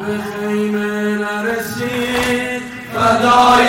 به خیمه نرسید فدای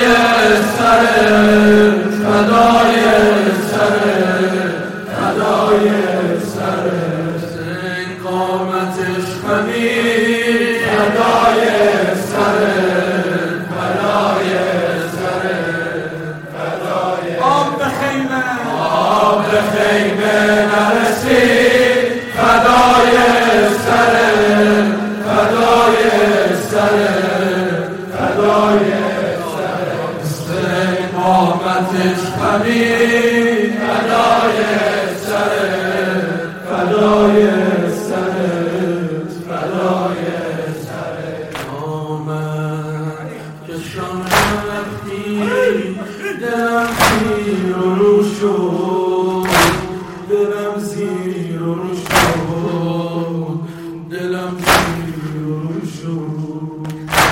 سرت، فدای سرت، فدای سرت. حسین قامتش خمید فدای سرت، فدای سرت، فدای. آب به خیمه، آب به خیمه نرسید فدای سرت، فدای سرت، فدای سرت. حسین قامتش خمید فدای سرت، فدای سرت، فدای سرت. آمد که شام رفتی دلم زیر و رو شد، دلم زیر و رو شد، دلم زیر و رو شد.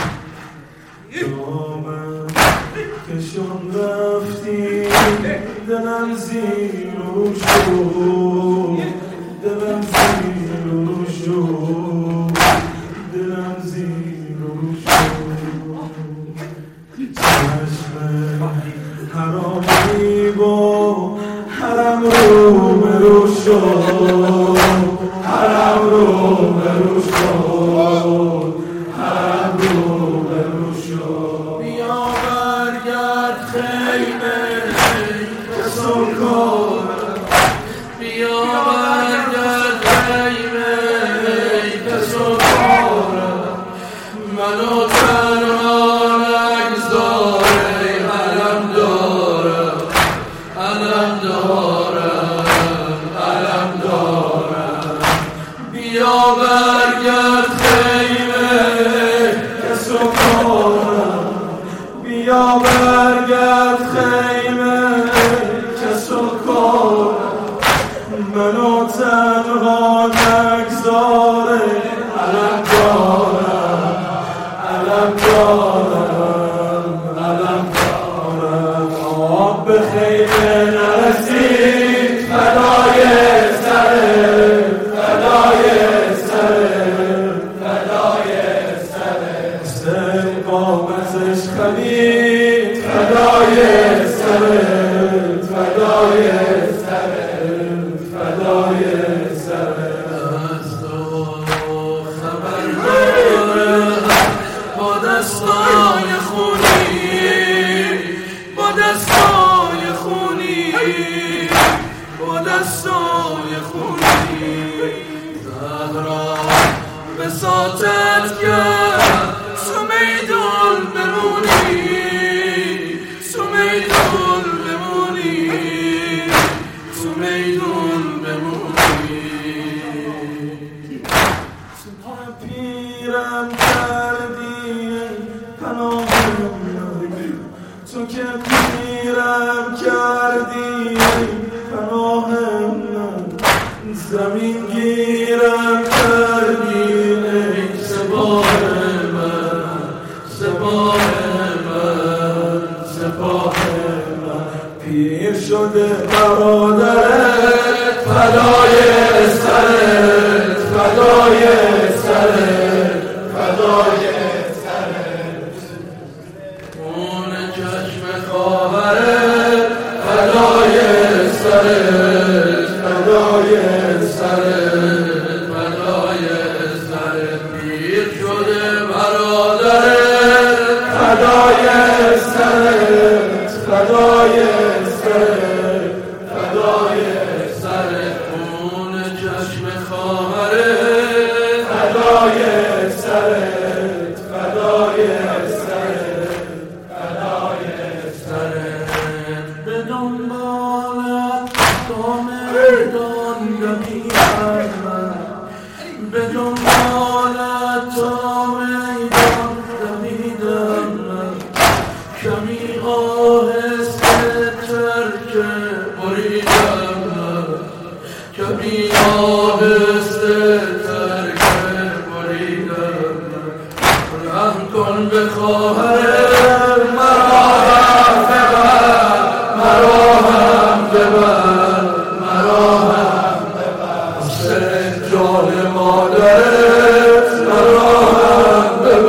آمد که شام رفتی دلم زیر و رو شد، دلم زیر و رو شد، دلم زیر و رو شد. چشم حرامی با حرم رو برو شد، حرم رو برو شد، حرم رو برو شد. بیا برگرد خیمه که سرکار، بیا برگرد خیمه که سرکار. منو تنها نگذاره، علم دارم، علم دارم، علم دارم. بیا برگرد خیمه که سرکار، بیا برگرد خیمه که سرکار. منو تنها نگذاره، علم دارم، علم دارم، علم دارم. آب به خیمه نرسید فدای سرت، فدای سرت، فدای سرت. حسین قامتش خمید فدای سرت، فدای سرت، فدای سرت. از تو خبر دارم با دستای خونی، با دستای خونی، با دستای خونی. زهرا بساطت کرد سمیدون بمونی، سمیدون بمونی، سمیدون بمونی. سپاه پیرم کردی پناهم، تو که پیرم کردی پناهم. زمین گیرم کردی ای سپاه من، سپاه من، سپاه من. پیر شده برادرت فدای سرت، فدای سرت، فدای سرت. خون چشم خواهرت فدای سرت، فدای سرت، فدای سرت. پیر شده برادرت فدای سرت، فدای سرت، فدای سرت. خون چشم خواهرت فدای سرت، فدای سرت، فدای سرت. به دنبالت تا میدان دویدم من، به دنبالت تا میدان دویدم من. کمی آهسته تر که بریدم من، کمی آهسته تر که بریدم من. رحم کن به خواهر مرا هم ببر، مرا هم ببر، مرا هم ببر. حسین جان مادرت مرا هم ببر.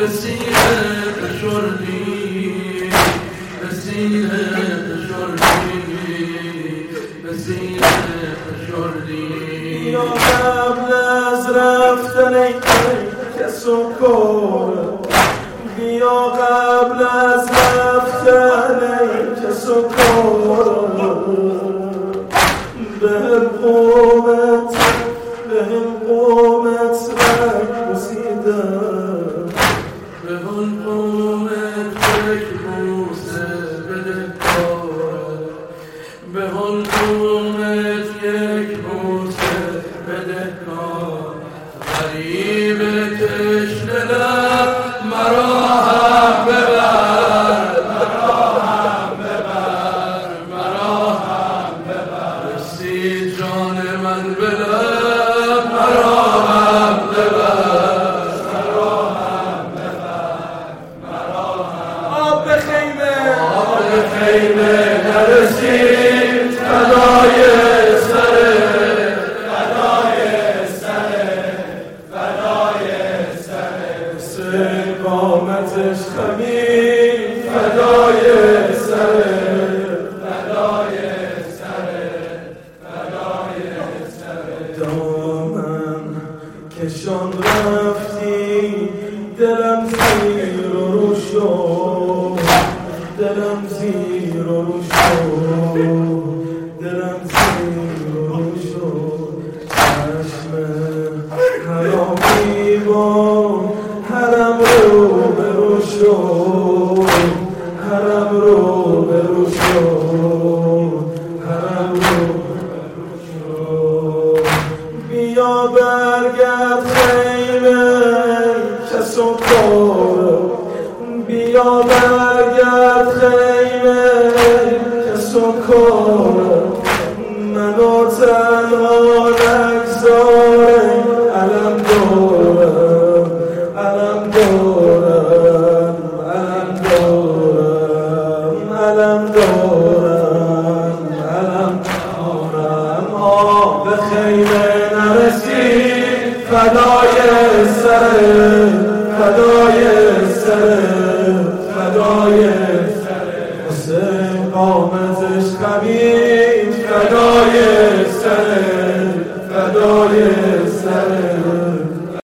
به سینه فشردی، به سینه فشردی، به سینه فشردی. یا قبل از رفتن ای کس و کار، بیا قبل از رفتن ای کس و کار، به قومت رنگ بوسیدم، به آن قومت یک بوسه بده کار، به آن قومت یک بوسه بده کار. غریب تشنه لب مرا هم ببر، مرا هم ببر، مرا هم ببر. رسید جان من به لب مرا هم ببر، مرا هم ببر، مرا هم. آب به خیمه، آب به خیمه نرسید، فدای سرت، فدای سرت، فدای سرت. قامتش خمید، فدای سرت، فدای سرت، فدای سرت. دامن کشان رفتی، دلم زیر و رو شد، دلم زیر و رو شد، دلم زیر و رو شد. چشم حرامی با حرم رو برو شد، حرم رو برو شد، حرم رو برو شد. بیا برگرد خیمه کس و کار، بیا برگرد خیمه کس و کار. منو تنها نگذار، علم دارم، علم دارم، علم دارم، علم دارم، علم دارم. آب به خیمه نرسید، فدای سرت، فدای سرت، فدای سرت. حسین قامتش خمید، فدای سرت.